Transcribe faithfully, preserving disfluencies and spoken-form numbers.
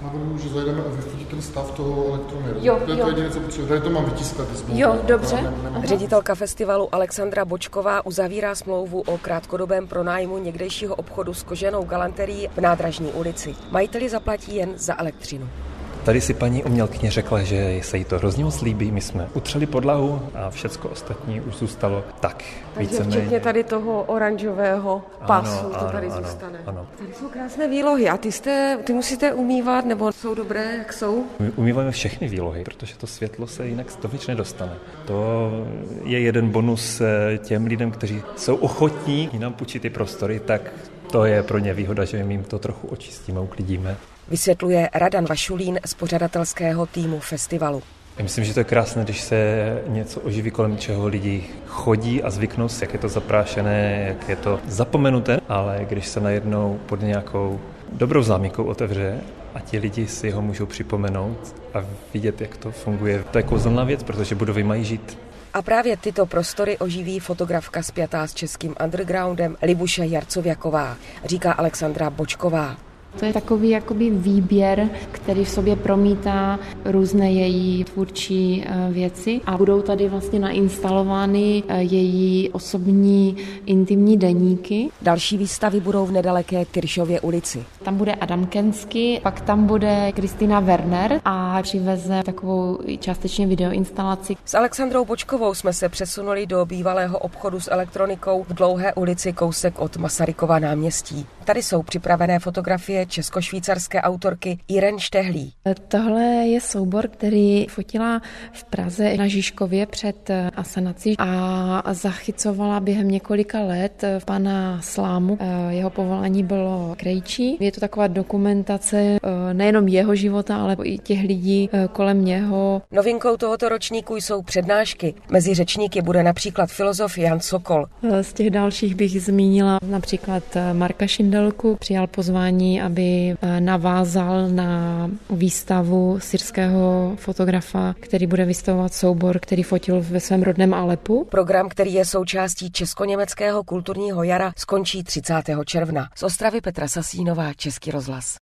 Já budu, že zajdeme a vyfotit ten stav toho elektromeru. Jo, to je jo. to jediné, co potřebuji. Tady to mám vytiskat. Jo, dobře. Ne, Ředitelka festivalu Alexandra Bočková uzavírá smlouvu o krátkodobém pronájmu někdejšího obchodu s koženou galanterií v Nádražní ulici. Majiteli zaplatí jen za elektřinu. Tady si paní umělkyně řekla, že se jí to hrozně moc líbí, my jsme utřeli podlahu a všecko ostatní už zůstalo tak. Takže víceméně. včetně tady toho oranžového pásu, ano, to ano, tady ano, zůstane. Ano. Tady jsou krásné výlohy a ty, jste, ty musíte umývat, nebo jsou dobré, jak jsou? My umýváme všechny výlohy, protože to světlo se jinak stovič nedostane. To je jeden bonus těm lidem, kteří jsou ochotní nám půjčit ty prostory, tak to je pro ně výhoda, že my jim to trochu očistíme, uklidíme. Vysvětluje Radan Vašulín z pořadatelského týmu festivalu. Já myslím, že to je krásné, když se něco oživí, kolem čeho lidi chodí a zvyknou si, jak je to zaprášené, jak je to zapomenuté, ale když se najednou pod nějakou dobrou záminkou otevře a ti lidi si ho můžou připomenout a vidět, jak to funguje, to je kouzelná věc, protože budovy mají žít. A právě tyto prostory oživí fotografka spjatá s českým undergroundem Libuše Jarcověková, říká Alexandra Bočková. To je takový jakoby výběr, který v sobě promítá různé její tvůrčí věci a budou tady vlastně nainstalovány její osobní intimní deníky. Další výstavy budou v nedaleké Tyršově ulici. Tam bude Adam Kensky, pak tam bude Kristina Werner a přiveze takovou částečně videoinstalaci. S Alexandrou Bočkovou jsme se přesunuli do bývalého obchodu s elektronikou v Dlouhé ulici kousek od Masarykova náměstí. Tady jsou připravené fotografie česko-švýcarské autorky Irén Štehlí. Tohle je soubor, který fotila v Praze na Žižkově před asanací a zachycovala během několika let pana Slámu. Jeho povolání bylo krejčí. Je to taková dokumentace nejenom jeho života, ale i těch lidí kolem něho. Novinkou tohoto ročníku jsou přednášky. Mezi řečníky bude například filozof Jan Sokol. Z těch dalších bych zmínila například Marka Šindelku. Přijal pozvání, aby navázal na výstavu syrského fotografa, který bude vystavovat soubor, který fotil ve svém rodném Alepu. Program, který je součástí česko-německého kulturního jara, skončí třicátého června. Z Ostravy Petra Sasínová, Český rozhlas.